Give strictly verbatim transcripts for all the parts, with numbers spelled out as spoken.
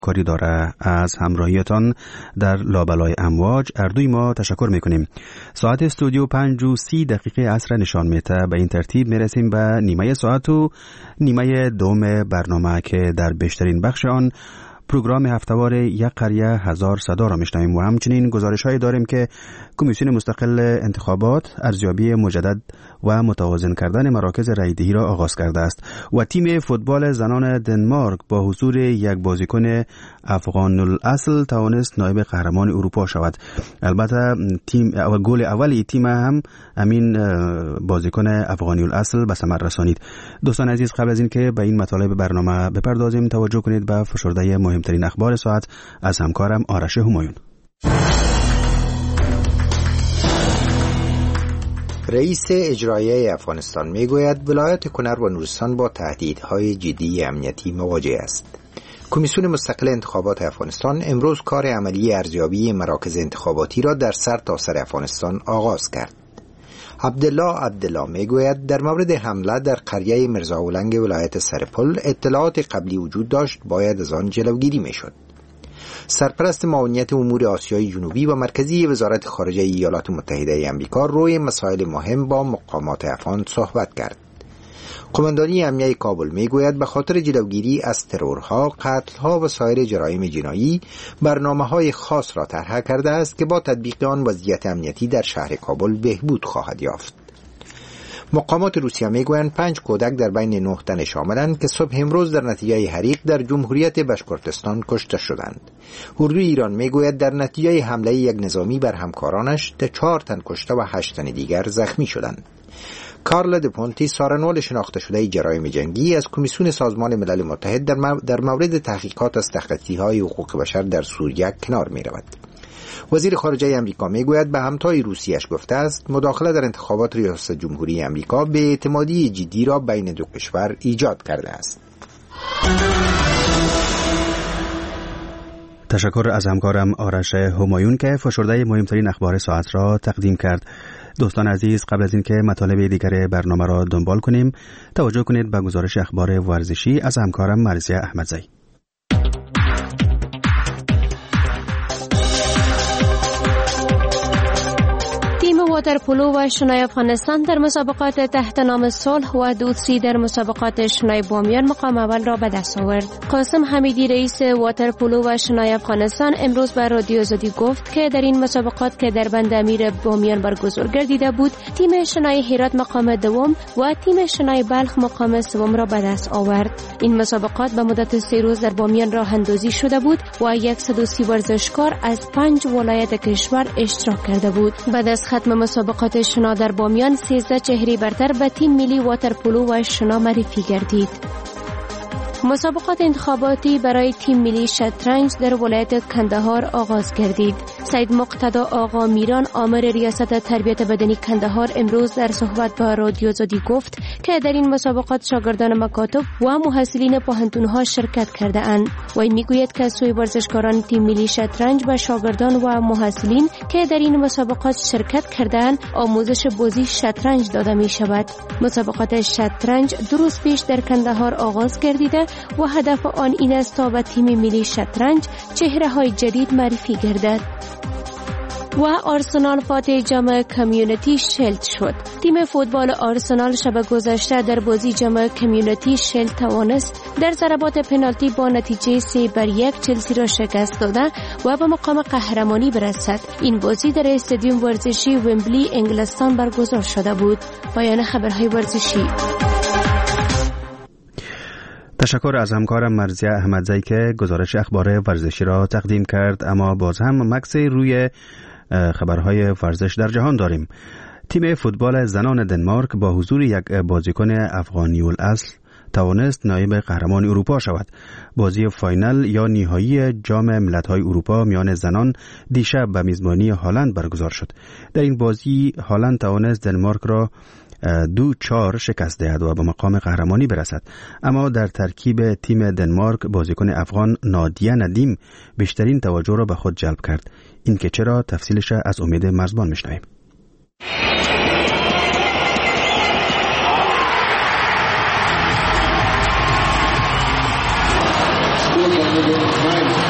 کاری داره. از همراهیتان در لابلای امواج اردوی ما تشکر میکنیم. ساعت استودیو پنج و سی دقیقه عصر نشان میده. به این ترتیب میرسیم به نیمه ساعت و نیمه دوم برنامه که در بیشترین بخش آن پروگرام هفتهوار یک قریه هزار صدا را میشنویم و همچنین گزارش هایی داریم که کمیسیون مستقل انتخابات ارزیابی مجدد و متوازن کردن مراکز رایدهی را آغاز کرده است و تیم فوتبال زنان دنمارک با حضور یک بازیکن افغان الاصل توانست نایب قهرمان اروپا شود. البته تیم اول گل اول تیم هم امین بازیکن افغانی الاصل به ثمر رسانید. دوستان عزیز، قبل از اینکه به این مطالب برنامه بپردازیم توجه کنید به فشرده مهمترین اخبار ساعت از همکارم آرش همایون. رئیس اجرایی افغانستان میگوید ولایت کنر و نورستان با تهدیدهای جدی امنیتی مواجه است. کمیسیون مستقل انتخابات افغانستان امروز کار عملی ارزیابی مراکز انتخاباتی را در سر تا سر افغانستان آغاز کرد. عبدالله عبدالله میگوید در مورد حمله در قریه مرزاولنگ ولایت سرپل اطلاعات قبلی وجود داشت، باید از آن جلوگیری میشد. سرپرست معاونیت امور آسیای جنوبی و مرکزی وزارت خارجه ایالات متحده آمریکا روی مسائل مهم با مقامات افغان صحبت کرد. قماندانی امنیه کابل میگوید به خاطر جلوگیری از ترورها، قتلها و سایر جرایم جنایی برنامه‌های خاص را طرح کرده است که با تطبیق آن وضعیت امنیتی در شهر کابل بهبود خواهد یافت. مقامات روسیه میگویند پنج کودک در بین نه تن شاملند که صبح امروز در نتیجه حریق در جمهوریت بشکورتستان کشته شدند. اردوی ایران میگوید در نتیجه حمله یک نظامی بر همکارانش ده چهار تن کشته و هشت تن دیگر زخمی شدند. کارل دپونتی، سارنوال شناخته شده جرایم جنگی از کمیسیون سازمان ملل متحد در, مو... در مورد تحقیقات از تخطی‌های حقوق بشر در سوریه کنار می‌رود. وزیر خارجه آمریکا میگوید به همتای روسیه‌اش گفته است مداخله در انتخابات ریاست جمهوری آمریکا به اعتمادی جدی را بین دو کشور ایجاد کرده است. تشکر از همکارم آرش همایون که فشرده مهمترین اخبار ساعت را تقدیم کرد. دوستان عزیز، قبل از اینکه مطالب دیگر برنامه را دنبال کنیم توجه کنید به گزارش اخبار ورزشی از همکارم مرزیه احمدزی. واترپولو و شنای افغانستان در مسابقات تحت نام صلح و دودسی در مسابقات شنای بامیان مقام اول را به دست آورد. قاسم حمیدی رئیس واترپولو و شنای افغانستان امروز به رادیو آزادی گفت که در این مسابقات که در بند امیر بامیان برگزار گردیده بود، تیم شنای هرات مقام دوم و تیم شنای بلخ مقام سوم را به دست آورد. این مسابقات به مدت سه روز در بامیان راه اندازی شده بود و صد و سی ورزشکار از پنج ولایت کشور اشتراک کرده بود. بعد از ختم مسابقات شنا در بامیان سیزده چهره برتر به تیم ملی واترپولو و شنا معرفی گردید. مسابقات انتخاباتی برای تیم ملی شطرنج در ولایت کندهار آغاز گردید. سید مقتدی آقا میران آمر ریاست تربیت بدنی کندهار امروز در صحبت با رادیو آزادی گفت که در این مسابقات شاگردان مکاتب و محصلین پوهنتون‌ها شرکت کرده اند. وی میگوید که سوی ورزشکاران تیم ملی شطرنج و شاگردان و محصلین که در این مسابقات شرکت کردند آموزش بازی شطرنج داده می شود. مسابقات شطرنج دو روز پیش در کندهار آغاز گردیده و هدف آن این است تا به تیم ملی شطرنج چهره‌های جدید معرفی گردد. و آرسنال فاتح جام کمیونیتی شیلد شد. تیم فوتبال آرسنال شب گذشته در بازی جام کمیونیتی شیلد توانست در ضربات پنالتی با نتیجه سه بر یک چلسی را شکست داده و به مقام قهرمانی برسد. این بازی در استادیوم ورزشی ومبلی انگلستان برگزار شده بود. پایان خبرهای ورزشی. تشکر از همکارم مرزیه احمدزی که گزارش اخبار ورزشی را تقدیم کرد. اما باز هم مکس روی خبرهای ورزش در جهان داریم. تیم فوتبال زنان دنمارک با حضور یک بازیکن افغانی الاصل توانست نایب قهرمان اروپا شود. بازی فاینال یا نهایی جام ملت‌های اروپا میان زنان دیشب به میزبانی هلند برگزار شد. در این بازی هلند توانست دنمارک را دو چار شکست دهد و به مقام قهرمانی برسد. اما در ترکیب تیم دنمارک بازیکن افغان نادیه ندیم بیشترین توجه را به خود جلب کرد. این که چرا تفصیلش از امید مرزبان میشنویم. Number nine.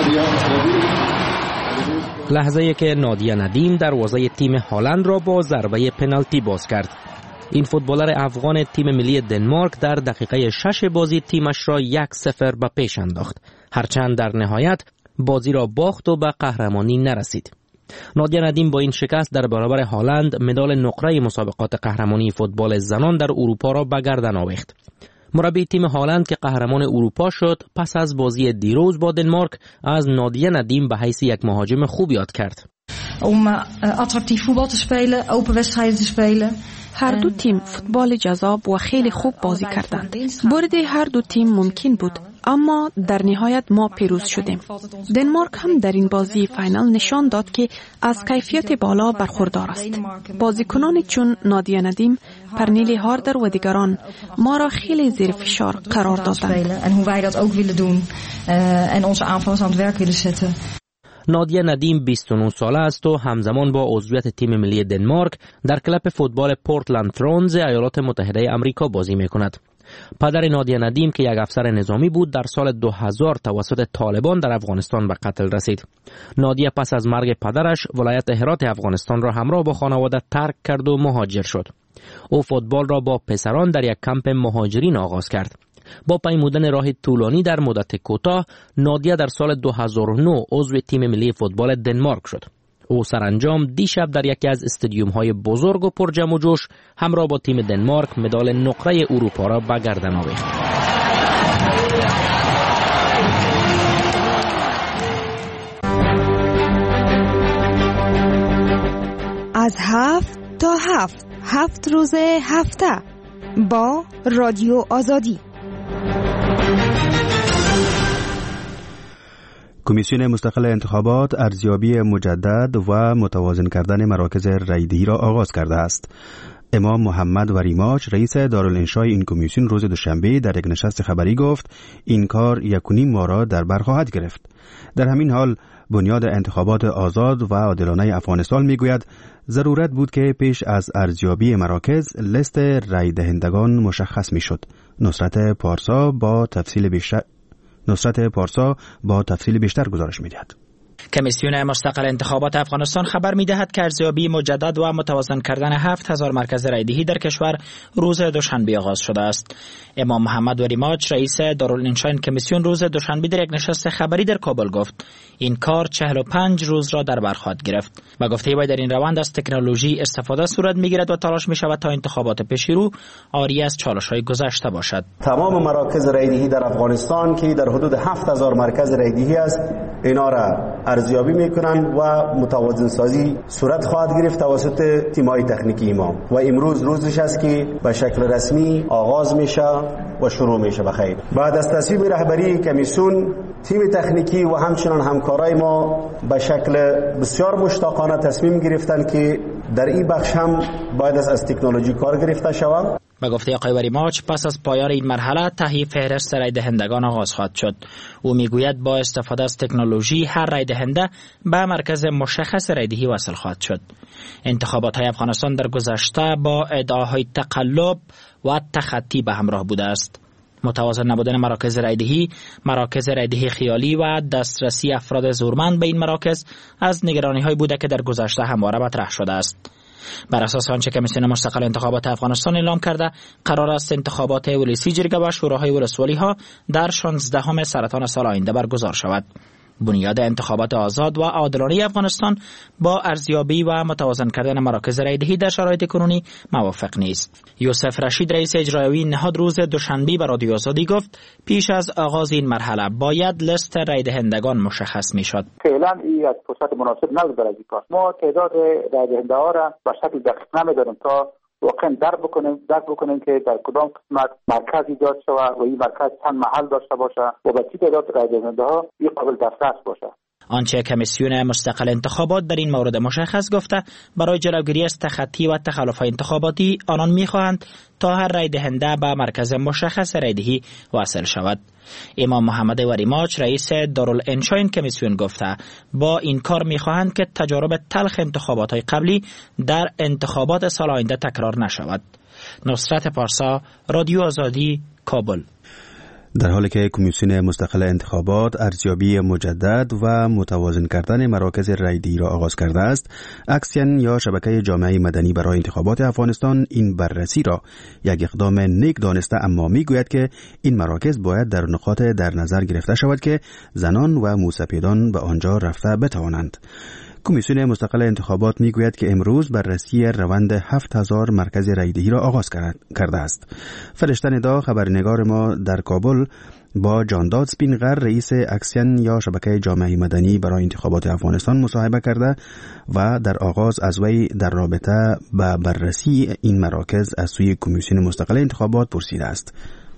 لحظه‌ای که نادیه ندیم دروازه تیم هالند را با ضربه پنالتی باز کرد. این فوتبالر افغان تیم ملی دنمارک در دقیقه شش بازی تیمش را یک صفر به پیش انداخت، هرچند در نهایت بازی را باخت و به قهرمانی نرسید. نادیه ندیم با این شکست در برابر هالند مدال نقره مسابقات قهرمانی فوتبال زنان در اروپا را به گردن آویخت. مربی تیم هالند که قهرمان اروپا شد پس از بازی دیروز با دنمارک از نادیه ندیم به حیث یک مهاجم خوب یاد کرد. om attractief voetbal te spelen, open wedstrijden te spelen. هر دو تیم فوتبال جذاب و خیلی خوب بازی کردند. برد هر دو تیم ممکن بود، اما در نهایت ما پیروز شدیم. دنمارک هم در این بازی فینال نشان داد که از کیفیت بالا برخوردار است. بازیکنان چون نادیه ندیم، پرنیلی هاردر و دیگران ما را خیلی زیر فشار قرار دادند. En hoe wij dat ook willen doen en onze aanvallers aan het werk willen zetten. نادیه ندیم بیست و نه ساله است و همزمان با عضویت تیم ملی دنمارک در کلب فوتبال پورتلند ترونز ایالات متحده آمریکا بازی می‌کند. پدر نادیه ندیم که یک افسر نظامی بود در سال دو هزار توسط طالبان در افغانستان به قتل رسید. نادیه پس از مرگ پدرش ولایت هرات افغانستان را همراه با خانواده ترک کرد و مهاجر شد. او فوتبال را با پسران در یک کمپ مهاجرین آغاز کرد. با پیمودن راه طولانی در مدت کوتاه، نادیه در سال دو هزار و نه عضو تیم ملی فوتبال دنمارک شد. او سرانجام دیشب در یکی از استادیوم های بزرگ و پر جمع و جوش همراه با تیم دنمارک مدال نقره اروپا را به گردن آویخت. از هفت تا هفت هفت روز هفته با رادیو آزادی. کمیسیون مستقل انتخابات ارزیابی مجدد و متوازن کردن مراکز رایدهی را آغاز کرده است. امام محمد وریماچ رئیس دارالانشای این کمیسیون روز دوشنبه در یک نشست خبری گفت این کار یک و نیم ماه را در بر خواهد گرفت. در همین حال بنیاد انتخابات آزاد و عادلانه افغانستان میگوید ضرورت بود که پیش از ارزیابی مراکز لیست رای دهندگان مشخص میشد. نصرت پارسا با تفصیل بیشتر نصرت پارسا با تفصیل بیشتر گزارش می‌دهد. کمیسیون مستقل انتخابات افغانستان خبر می‌دهد که ارزیابی مجدد و متوازن کردن هفت هزار مرکز رایدهی در کشور روز دوشنبه آغاز شده است. امام محمد وریماچ رئیس دارالانشای کمیسیون روز دوشنبه در یک نشست خبری در کابل گفت این کار چهل و پنج روز را در بر خواهد گرفت. با گفته وی در این روند از تکنولوژی استفاده صورت می‌گیرد و تلاش می‌شود تا انتخابات پیشرو عاری از چالش‌های گذشته باشد. تمام مراکز رایدهی در افغانستان که در حدود هفت هزار مرکز رایدهی است اینا را ارزیابی میکنن و متوازن سازی صورت خواهد گرفت توسط تیم‌های تکنیکی امام و امروز روزش است که به شکل رسمی آغاز میشه و شروع میشه بخیر. بعد از تصویب رهبری کمیسیون تیم تکنیکی و همچنان همکارای ما به شکل بسیار مشتاقانه تصمیم گرفتن که در این بخش هم باید از تکنولوژی کار گرفته شود. به گفته آقای وریماچ پس از پایان این مرحله تهیه فهرست رای دهندگان آغاز خواهد شد. او میگوید با استفاده از تکنولوژی هر رای دهنده به مرکز مشخص رایدهی وصل خواهد شد. انتخابات های افغانستان در گذشته با ادعاهای تقلب و تخطی به همراه بوده است. متوازن نبودن مراکز رایدهی، مراکز رایدهی خیالی و دسترسی افراد زورمند به این مراکز از نگرانی‌های بوده که در گذشته همواره مطرح شده است. بر اساس آنچه کمیسیون مستقل انتخابات افغانستان اعلام کرده، قرار است انتخابات ولسی جرگه و شوراهای ولسوالی ها در شانزدهم سرطان سال آینده برگزار شود. بنیاد انتخابات آزاد و عادلانه افغانستان با ارزیابی و متوازن کردن مراکز رایدهی در شرایط کنونی موافق نیست. یوسف رشید رئیس اجرایی نهاد روز دوشنبه به رادیو آزادی گفت پیش از آغاز این مرحله باید لیست رای دهندگان مشخص میشد. فعلا این از فرصت مناسب نبود برای این کار. ما تعداد رای دهنده ها را به شکل دقیق نمیدانیم تا واقعا درک بکنیم درک بکنیم که در کدام قسمت مرکز ایجاد شود و این مرکز چند محل داشته باشه و به چه تعداد رای دهنده ها این قابل دسترس باشه. آنچه کمیسیون مستقل انتخابات در این مورد مشخص گفته برای جلوگیری از تخطی و تخلف‌های انتخاباتی آنان می‌خواهند تا هر رای دهنده به مرکز مشخص رایدهی واصل شود. امام محمد وریماچ رئیس دارالانشای این کمیسیون گفته با این کار می‌خواهند که تجارب تلخ انتخابات‌های قبلی در انتخابات سال آینده تکرار نشود. نصرت پارسا، رادیو آزادی، کابل. در حالی که کمیسیون مستقل انتخابات ارزیابی مجدد و متوازن کردن مراکز رایدهی را آغاز کرده است، اکسین یا شبکه جامعه مدنی برای انتخابات افغانستان این بررسی را یک اقدام نیک دانسته، اما میگوید که این مراکز باید در نقاط در نظر گرفته شود که زنان و موسپیدان به آنجا رفته بتوانند. کمیسیون مستقل انتخابات میگوید که امروز بررسی روند هفت هزار مرکز رایدهی را آغاز کرده است. فرشته ندا خبرنگار ما در کابل با جانداد سپینغر رئیس اکسین یا شبکه جامعه مدنی برای انتخابات افغانستان مصاحبه کرده و در آغاز از وی در رابطه با بررسی این مراکز از سوی کمیسیون مستقل انتخابات پرسیده است.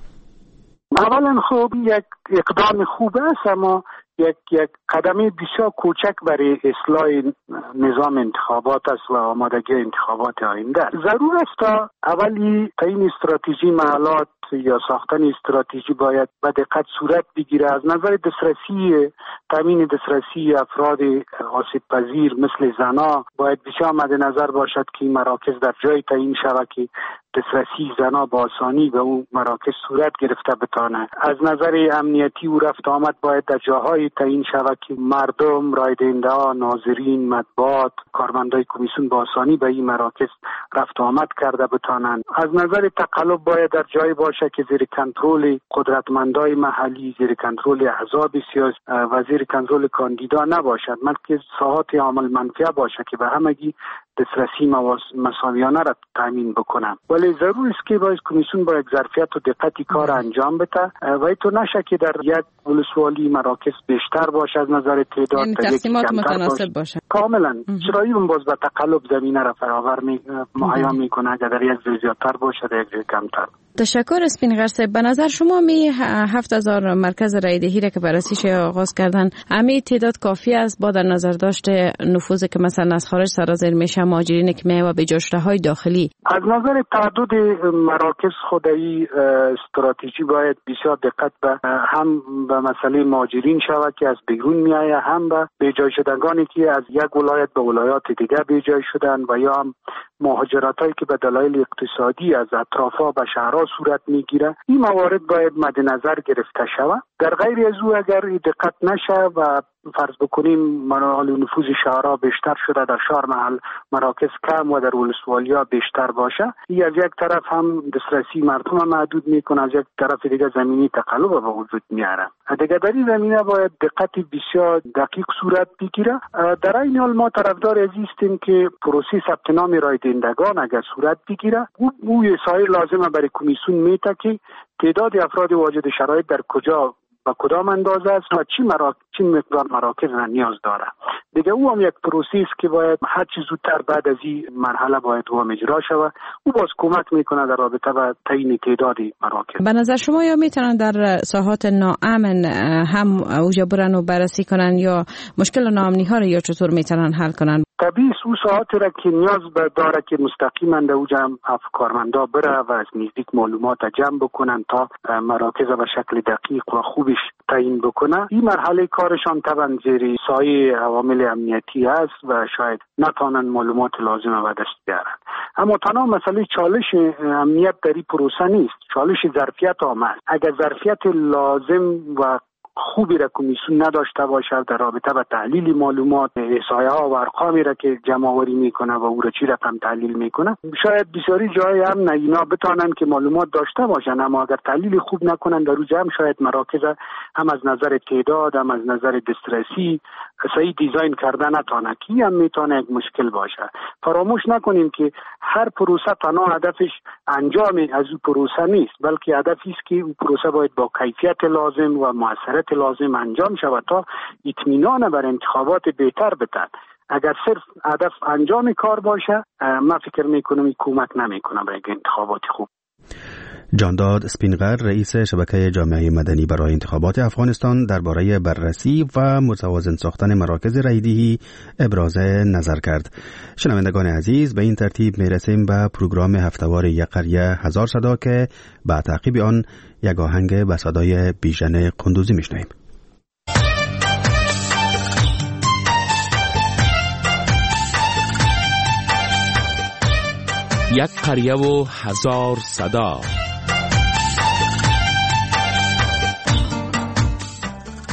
اولا خب یک اقدام خوب است، اما یک یک قدم بسیار کوچک برای اصلاح نظام انتخابات است و آمادگی انتخابات آینده. ضرور است تا اولی این استراتژی معلات یا ساختن استراتژی باید به دقت صورت بگیره. از نظر دسترسی، تامین دسترسی افراد آسیب پذیر مثل زنا باید بسیار مد نظر باشد که این مراکز در جای تعیین شود که دسترسی زنا با آسانی به اون مراکز صورت گرفته بتانه. از نظر امنیتی و رفت آمد باید در جاهای تعیین شود که مردم، رایدهنده‌ها، ناظرین، مطبوعات، کارمندای کمیسیون با آسانی به این مراکز رفت آمد کرده بتانند. از نظر تقلب باید در جای باشه که زیر کنترل قدرتمندای محلی، زیر کنترل احزاب سیاسی و زیر کنترل کاندیدا نباشد، بلکه ساحات عامل منفعه باشه که به همگی دسترسی مساویانه را تامین بکنم. ولی ضرور است که باید کمیسیون با یک ظرفیت و دقتی کار انجام بده و اینطور نشه که در یک ولسوالی مراکز بیشتر باشه از نظر تعداد، این تقسیمات متناسب باشه. کاملا چرایی اون باز به تقلب زمینه را فراور می معیا میکنه اگر در یک جای زیادتر باشه در یک جای کمتر. تشکر اسپینغر صاحب. به نظر شما می هفت هزار مرکز رایدهی را که بررسیش آغاز کردن، امی تعداد کافی است با در نظر داشته نفوذی که مثلا از خارج سرازیر میشه، مهاجرین که میای و به جاشته‌های داخلی؟ از نظر تعدد مراکز خودی استراتژی باید بسیار دقت به هم به مسئله مهاجرین شود که از بیرون میآید، هم به بیجای شدگانی که از یک ولایت به ولایات دیگه بیجای شدن و یا هم مهاجرتایی که به دلایل اقتصادی از اطرافا به شهرها صورت میگیره. این موارد باید مد نظر گرفته شود. در غیر از او اگر دقت نشه و فرض بکنیم منال نفوذ شهرها بیشتر شده، در شهر محل مراکز کم و در ولسوالیا بیشتر باشه، این از یک طرف هم دسترسی مردم محدود میکنه، از یک طرف دیگه زمینی تقلب به وجود میاره. دیگه در این زمینه باید دقت بسیار دقیق صورت بگیره. در این حال ما طرفدار از هستیم که پروسه ثبت نام رایدهندگان اگر صورت بگیره، او او سایر لازمه برای کمیسیون میته که تعداد افراد واجد شرایط در کجا با کدام اندازه است و چی مراکز چی مقدار مراکز را نیاز داره. دیگه او هم یک پروسه است که باید هر چه زودتر بعد از این مرحله باید و اجرا شود. او باز کمک میکنه در رابطه با تعیین تعداد مراکز. به نظر شما یا میتونن در ساحات ناامن هم اوجا برن و بررسی کنن یا مشکل ناامنی ها رو یا چطور میتونن حل کنن؟ طبیعی او ساعتی را که نیاز داره که مستقیما در اوجا افکارمندا بره و از نزدیک معلومات جمع بکنن تا مراکز به شکل دقیق و خوبش تعیین بکنه. این مرحله کارشان طبعا زیر سایه عوامل امنیتی است و شاید نتوانند معلومات لازم به دست بیارن. اما تنها مسئله چالش امنیت در این پروسه نیست، چالش ظرفیت هم است. اگر ظرفیت لازم و خوبی را کمیسیون نداشته باشد در رابطه با تحلیل معلومات، احصایه ها و ارقامی را که جمع آوری میکنه و او را چی رقم تحلیل میکنه، شاید بسیاری جای هم نه اینا بتانن که معلومات داشته باشن، اما اگر تحلیل خوب نکنن در روز هم شاید مراکز هم از نظر تعداد هم از نظر دسترسی صحیح دیزاین کرده نتانه، کی هم میتونه یک مشکل باشه. فراموش نکنیم که هر پروسه تنها هدفش انجام از اون پروسه نیست، بلکه هدفی است که اون پروسه باید با کیفیت لازم و موثریت لازم انجام شود تا اطمینان بر انتخابات بهتر بده. اگر صرف هدف انجام کار باشه، من فکر میکنم این کمک نمیکنه برای انتخابات خوب. جانداد سپینغر رئیس شبکه جامعه مدنی برای انتخابات افغانستان درباره بررسی و متوازن ساختن مراکز رایدهی ابراز نظر کرد. شنوندگان عزیز، به این ترتیب میرسیم به پروگرام هفتهوار یک قریه هزار صدا که با تعقیب آن یک آهنگ به صدای بیژن قندوزی میشنویم. یک قریه و هزار صدا.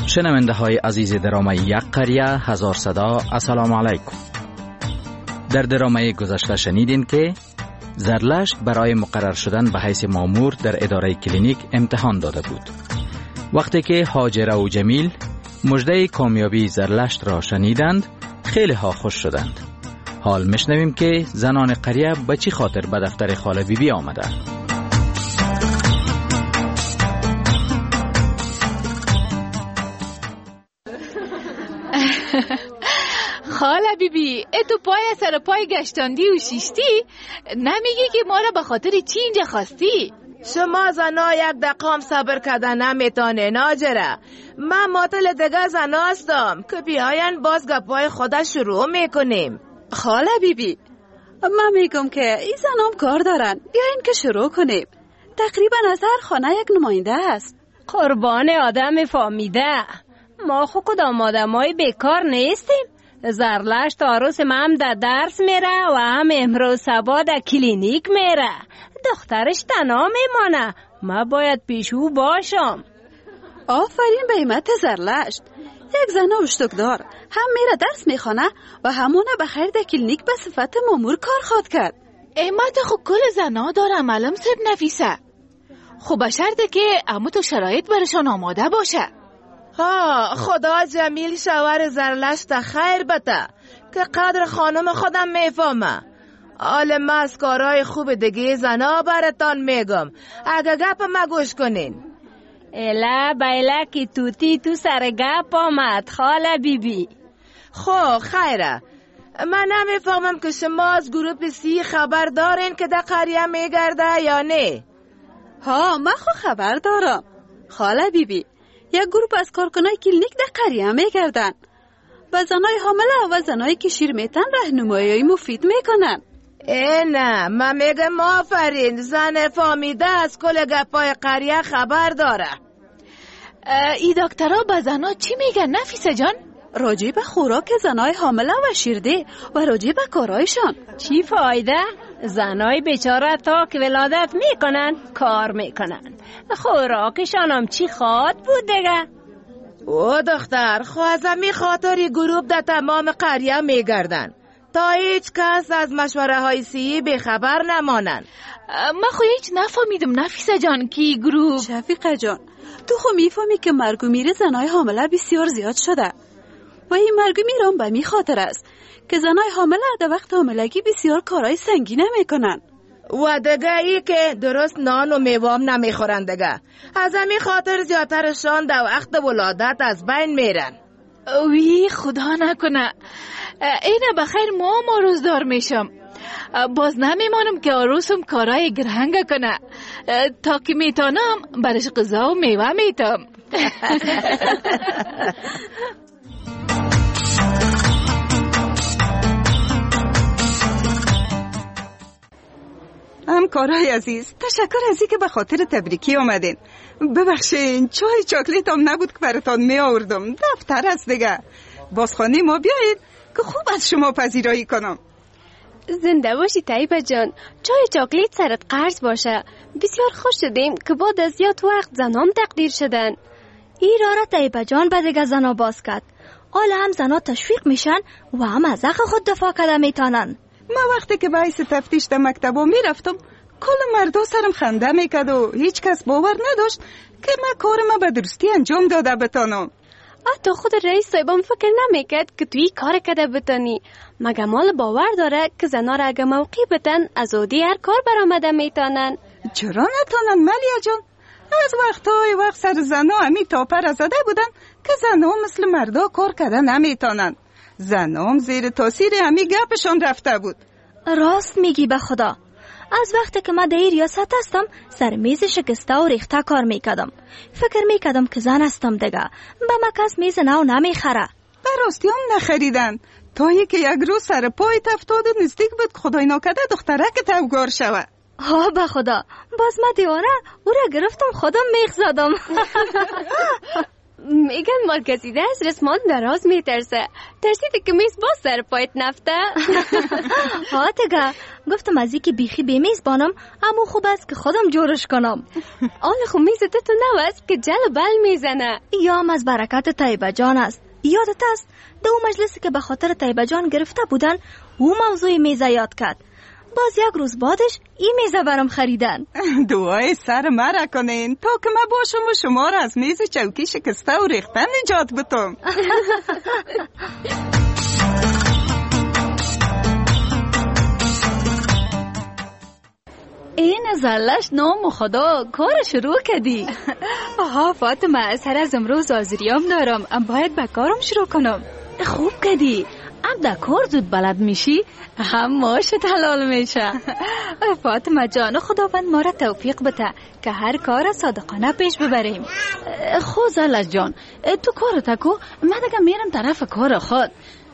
شنونده های عزیز درامه یک قریه هزار صدا، السلام علیکم. در درامه گذشته شنیدین که زرلشت برای مقرر شدن به حیث مامور در اداره کلینیک امتحان داده بود. وقتی که هاجره و جمیل مژده کامیابی زرلشت را شنیدند، خیلی ها خوش شدند. حال میشنویم که زنان قریه به چی خاطر به دفتر خاله بی بی آمده. خاله بی بی، اتو پای سر پای گشتاندی و شیشتی، نمیگی که ما را به خاطر چی اینجا خواستی؟ شما زنا یک دقام صبر کردن نمیتانه ناجره. من ماتل دیگه زنا هستم که بیاین باز گپای خود شروع میکنیم. خاله بی بی، من میگم که این زنام کار دارن، بیاین که شروع کنیم. تقریبا از هر خانه یک نماینده است. قربان آدم فامیده، ما خو کدام آدمای بیکار نیستیم. زرلشت عروس ما هم در درس میره و هم امروز صبح در کلینیک میره. دخترش تنها میمانه، ما باید پیشو باشم. آفرین به همت زرلشت. یک زن اشتکدار هم میره درس میخونه و همونه بخیر در کلینیک به صفت مامور کار خواد کرد. همت خب کل زنها داره معلوم سب نفیسه. خب بشرده که امو تو شرایط برشان آماده باشه. ها خدا جمیل شوهر زرلشت خیر بده که قدر خانم خودم میفهمه. عالم از کارهای خوب دیگه زنا براتان میگم، اگه گپ ما گوش کنین. الا بیلا کی توتی تو سر گپ آمد خاله بی بی. خب خیره، من نمیفهمم که شما از گروپ سی خبر دارین که در قریه میگرده یا نه؟ ها من خو خبر دارم خاله بی بی. یک گروپ از کارکنای کلینیک در قریه میگردن و زنای حامله و زنایی که شیر میتن راهنمایی مفید میکنن. ای نه، من میگم آفرین، زن فامیده از کل گپای قریه خبر داره. ای دکترها به زنا چی میگن نفیسه جان؟ راجع به خوراک زنای حامله و شیرده و راجع به کارایشان. چی فایده؟ زنای بیچاره تا که ولادت میکنن کار میکنن، خوراکشان هم چی خواد بود دیگه؟ او دختر، خو از همی خاطری گروپ در تمام قریه میگردن تا هیچ کس از مشوره های سی به خبر نمانن. من خو هیچ نفهمیدم نفیسه جان کی گروپ. شفیقه جان، تو خو میفهمی که مرگ و میر زنای حامله بسیار زیاد شده و این مرگ و میرم به می خاطر است که زنای حامله در وقت حاملگی بسیار کارهای سنگین میکنن و دیگه ای که درست نان و میوام نمیخورن دیگه. از همین خاطر زیادترشان در وقت ولادت از بین میرن. وی خدا نکنه اینه بخیر ما هم روزدار میشم، باز نمیمانم که عروسم کارهای گرهنگ کنه. تا که میتونم برش غذا و میوه میتم. همکارای عزیز، تشکر از این که به خاطر تبریکی آمدین. ببخشین چای چاکلیت هم نبود که براتان می آوردم، دفتر است دیگه. بازخانه ما بیایید که خوب از شما پذیرایی کنم. زنده باشی طیبه جان، چای چاکلیت سرت قرض باشه. بسیار خوش شدیم که بعد از زیاد وقت زنام تقدیر شدن. این را را طیبه جان به دیگه زنا باز کرد. حالا هم زنا تشویق میشن و هم از حق خود دفاع کرده میتونن. ما وقتی که باعث تفتیش در مکتبا میرفتم کل مردا سرم خنده میکرد و هیچ کس باور نداشت که من کارم به درستی انجام داده بتانم. حتی خود رئیس صاحبم فکر نمیکرد که توی کار کرده بتانی. مگه مال باور داره که زنا را اگه موقع بتن از اودی هر کار برآمده میتونن. چرا نتونن ملیا جان؟ از وقتهای وقت سر زنا همی تاپر زده بودن که زنا مثل مردا کار کرده نمیتونن. زنام زیر تاثیر همی گپشان رفته بود. راست میگی به خدا. از وقتی که من در ریاست هستم سر میز شکسته و ریخته کار میکردم. فکر میکردم که زن هستم دیگه، به من کس میز نو نمیخره. به راستی هم نخریدن تا که یک روز سر پای افتاد و نزدیک بود خدای ناکرده دخترک توگار شوه. ها به خدا، باز من دیوانه او را گرفتم خودم میخ زدم. میگن مرکزی دست رسمان دراز میترسه. ترسیدی که میز باز سر پایت نفته؟ ها تگه گفتم از اینکه بیخی به میز بانم اما خوب است که خودم جورش کنم. آن خو میز تو نوست که جل بل میزنه. یا هم از برکت طیبه جان است. یادت است دو مجلسی که به خاطر طیبه جان گرفته بودن او موضوع میزه یاد کرد. باز یک روز بعدش این میزه برام خریدن. دعای سر مرا کنین تا که من باشم و شما را از میز چوکی شکسته و ریخته نجات بتم. این زلش نام خدا کار شروع کردی. آها فاطمه سر از امروز آزریام دارم، باید به کارم شروع کنم. خوب کردی. اب در کار زود بلد میشی هم ماشت حلال میشه. فاطمه جان خداوند ما را توفیق بده که هر کار صادقانه پیش ببریم. خود زلش جان تو کار تکو، من دیگه میرم طرف کار خود.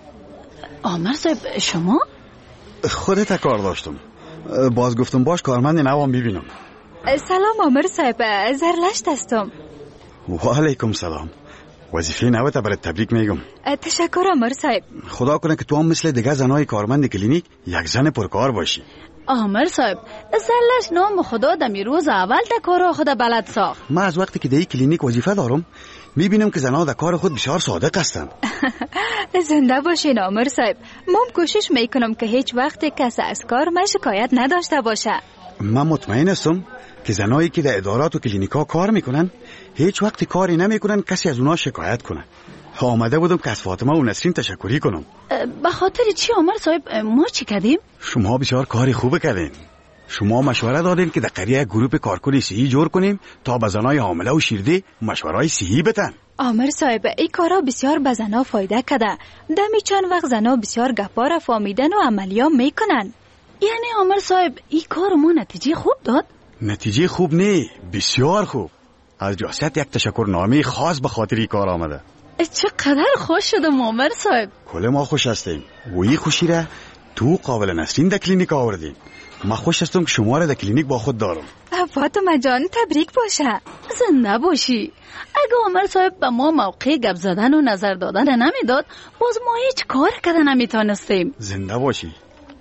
آمر صاحب شما؟ خودت کار داشتم، باز گفتم باش کارمند نوام ببینم. سلام آمر صاحب، زرلشت هستم. و علیکم سلام. وظیفه نوته برات تبریک میگم. تشکر آمر صاحب. خدا کنه که تو هم مثل دیگه زنای کارمند کلینیک یک زن پرکار باشی. آمر صاحب زرلش نام خدا دمی روز اول در کار خود بلد ساخت. من از وقتی که در کلینیک وظیفه دارم میبینم که زنها در کار خود بسیار صادق هستند. زنده باشین آمر صاحب. من کوشش میکنم که هیچ وقت کسی از کار من شکایت نداشته باشه. من مطمئن هستم که زنایی که در ادارات و کلینیکا کار میکنن هیچ وقت کاری نمیکنن کسی از اونا شکایت کنه. آمده بودم که از فاطمه و نسرین تشکری کنم. به خاطر چی آمر صاحب؟ ما چی کردیم؟ شما بسیار کاری خوب کردین. شما مشوره دادین که در قریه گروپ کارکن صحی جور کنیم تا به زنای حامله و شیرده مشورهای صحی بدن. آمر صاحب این کارا بسیار به زنا فایده کده. دمی چند وقت زنا بسیار گپا را فهمیدن و عملیا میکنن. یعنی آمر صاحب این کار ما نتیجه خوب داد؟ نتیجه خوب نه، بسیار خوب. از جاست یک تشکرنامه خاص به خاطر این کار آمده. چقدر خوش شدم آمر صاحب. کل ما خوش هستیم و این خوشی را تو قابل نسرین در کلینیک آوردیم. من خوش هستم که شما را در کلینیک با خود دارم. فاطمه جان تبریک باشه. زنده باشی. اگه عمر صاحب به ما موقع گپ زدن و نظر دادن نمیداد باز ما هیچ کار کردن نمیتونستیم. زنده باشی.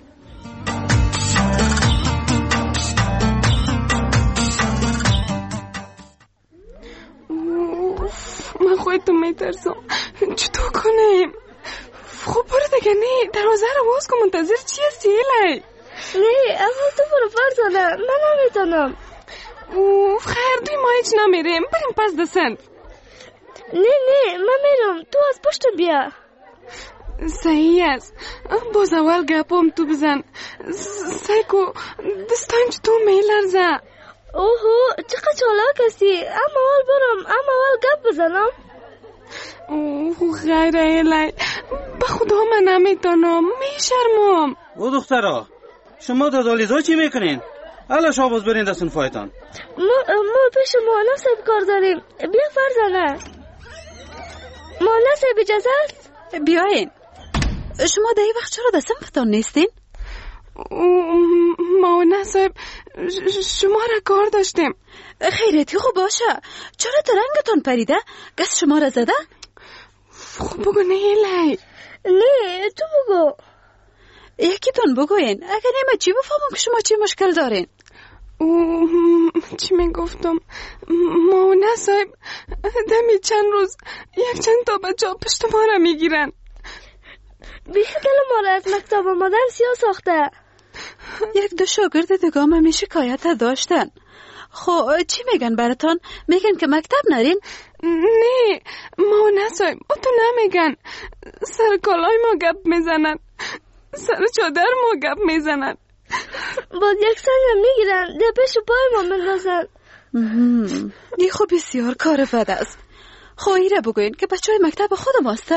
من خودتون میترسم. چطور کنیم؟ خب برو دیگه. نه دروازه رو باز کن. منتظر چی هستی ایلی؟ نه اما تو برو فرزانه، من نمیتونم. اوف خیر دوی ما هیچ نمیریم. بریم پس دسند. نه نه من میرم، تو از پشت بیا. صحیح است. باز اول گپام تو بزن. سایکو دستان چطور میلرزه؟ اوهو چقدر چالاک هستی. اما اول برم، اما اول گپ بزنم. اوه خیر ایلی. به خدا من نمیتونم، میشرمم. او دخترا شما در دالیزا چی میکنین؟ الا شاباز برین دستون فایتان. ما ما پیش مولانا صاحب کار داریم. بیا فرزانه. مولانا صاحب اجازه است؟ بیاین. شما در این وقت چرا دستم فتان نیستین؟ مولانا صاحب شما را کار داشتیم. خیرتی خوب باشه. چرا تو رنگتون پریده؟ گس شما را زده؟ خب بگو نه ایلی. نه تو بگو. یکیتون بگوین. اگر نیمه چی بفهمم که شما چی مشکل دارین؟ او چی میگفتم؟ مولانا صاحب دمی چند روز یک چند تا بچه ها پشت ما را میگیرن. بیخی دل ما را از مکتب آمدن سیاه ساخته. یک دو شاگرد دیگه هم همی شکایت داشتن. خب چی میگن براتون؟ میگن که مکتب نرین؟ نه مولانا صاحب او تو نمیگن. سر کالای ما گپ میزنن، سر چادر ما گپ میزنن. باید یک سنگ میگیرن ده پیش پای ما میندازن. این خب بسیار کار بد است. خواهی را بگوین که بچه های مکتب خودم هستن؟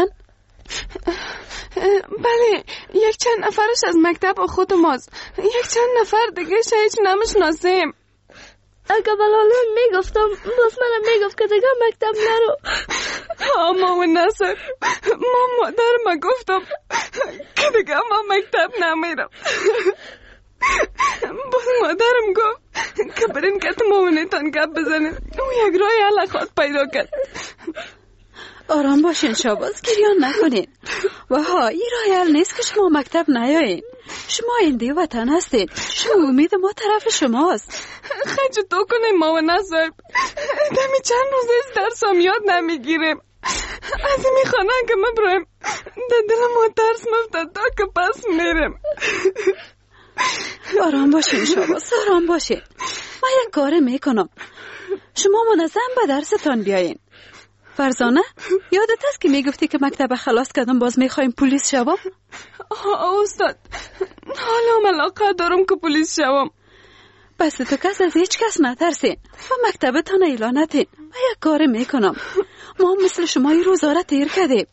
بله یک چند نفرش از مکتب خود ماست. یک چند نفر دیگه هیچ نمیشناسیم. اگه بلالان میگفتم باز منم میگفت که دیگه مکتب نرو. اما و نصر ما مادرم گفتم که دیگه ما مکتب نمیرم. باز مادرم گفت که برین که تو مامونیتان گپ بزنید. او یک رای حل خود پیدا کرد. آرام باشین شاباز، گریان نکنین. و ها این راه حل نیست که شما مکتب نیایین. شما اینده وطن هستین. شما امید ما طرف شماست. خیلی تو کنیم ما و نصایب دمی چند روز از درسام یاد نمیگیریم. از این میخوانن که ما برایم در دل ما ترس مفتد تا که پس میرم. آرام باشین شاباز، آرام باشین. من یک کار میکنم. شما منظم به درستان بیاین. فرزانه یادت هست که میگفتی که مکتب خلاص کردم باز میخوایم پلیس شوم؟ آه استاد، حالا علاقه دارم که پلیس شوم. بس تو کس از هیچ کس نترسین و مکتبتان اعلان نتین. من یک کار میکنم. ما مثل شما این روزاره تیر کردیم.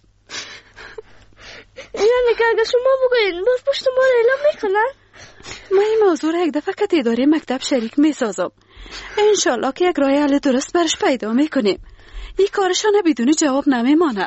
یعنی که اگر شما بگوین باز پشت ما رو اعلام میکنن؟ من این موضوع را یک دفعه که اداره مکتب شریک میسازم. انشالله که یک راه حل درست برش پیدا میکنیم. این کارشان بدون جواب نمیمانه.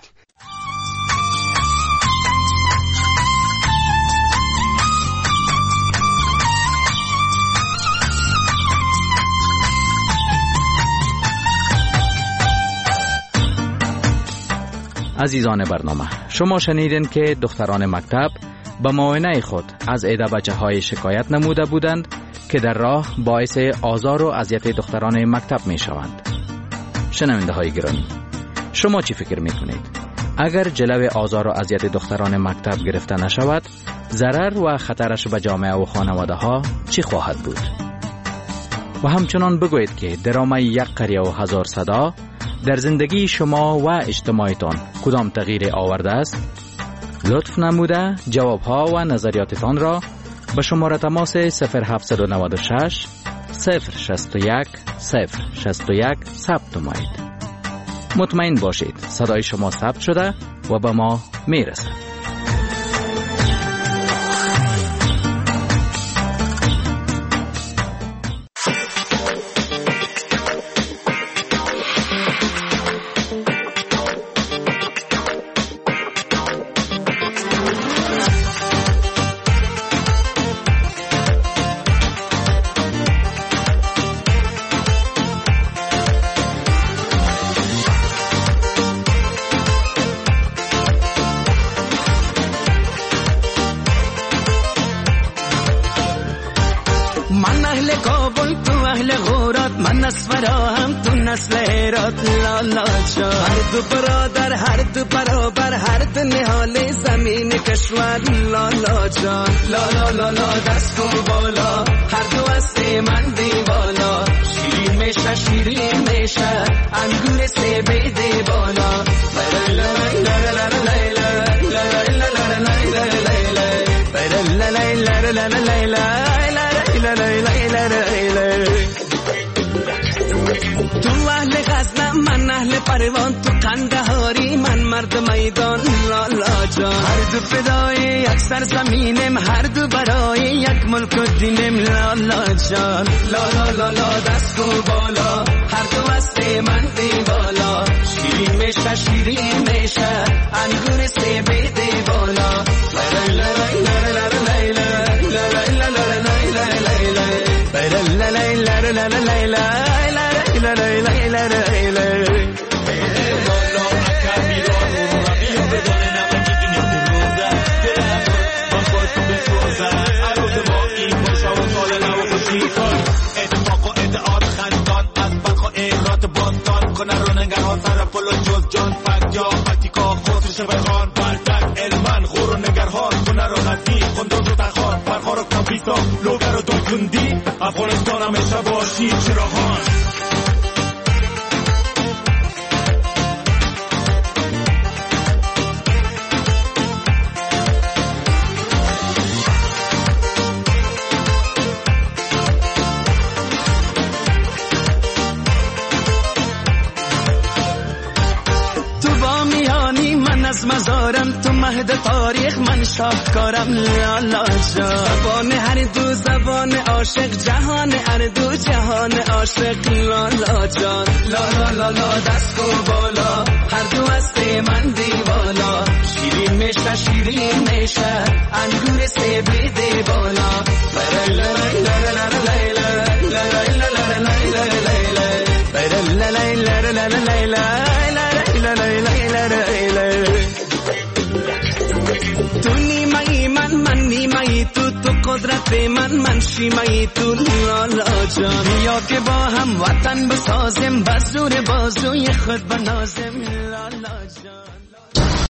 عزیزان برنامه، شما شنیدین که دختران مکتب به معاینه خود از عده بچه های شکایت نموده بودند که در راه باعث آزار و اذیت دختران مکتب می شوند. شنونده های گرامی، شما چی فکر می کنید؟ اگر جلوی آزار و اذیت دختران مکتب گرفته نشود، ضرر و خطرش به جامعه و خانواده ها چی خواهد بود؟ و همچنان بگویید که درامه یک قریه و هزار صدا در زندگی شما و اجتماعتان کدام تغییر آورده است؟ لطف نموده جوابها و نظریاتتان را به شماره تماس صفر هفت نه شش صفر شصت و یک صفر شصت و یک ثبت نمایید. مطمئن باشید صدای شما ثبت شده و به ما میرسد. هر دو برادر هر دو برابر هر دو نهال زمین کشور لالا جان لالا لالا دست کن بالا هر دو از من دیوالا شیرین میشه شیرین میشه انگور سیب دی بالا تو اهل غزنم من اهل پروان تو قندهاری من مرد میدان لالا جان هر دو فدای یک سرزمینم هر دو برای یک ملک و دینم لالا جان لالا لالا دست کن بالا هر دو از من دیوالا شیرین میشه شیرین میشه انگور سیب دی بالا کنه رو نگران سر پلو جز جان فک جا پتیکا خسرش بخان پرتک علمان خور و نگرهان کنه رو ندی خندوز و تخان پرخار و کابیتا لوگر و دوکندی افغانستان همیشه باشی چراغان از مزارم تو مهد تاریخ من شاهکارم لالا جان زبان هر دو زبان عاشق جهان هر دو جهان عاشق لالا جان لالا لالا دست کن بالا هر دو از من دیوالا شیرین میشه شیرین میشه انگور سیب دی بالا لا لا لا لا لا لا لا لا لا لا لا لا لا لا لا لا طرف من من شیمه تو لالا جان یا که با هم وطن بسازیم بزور بازوی خود بنازیم لالا جان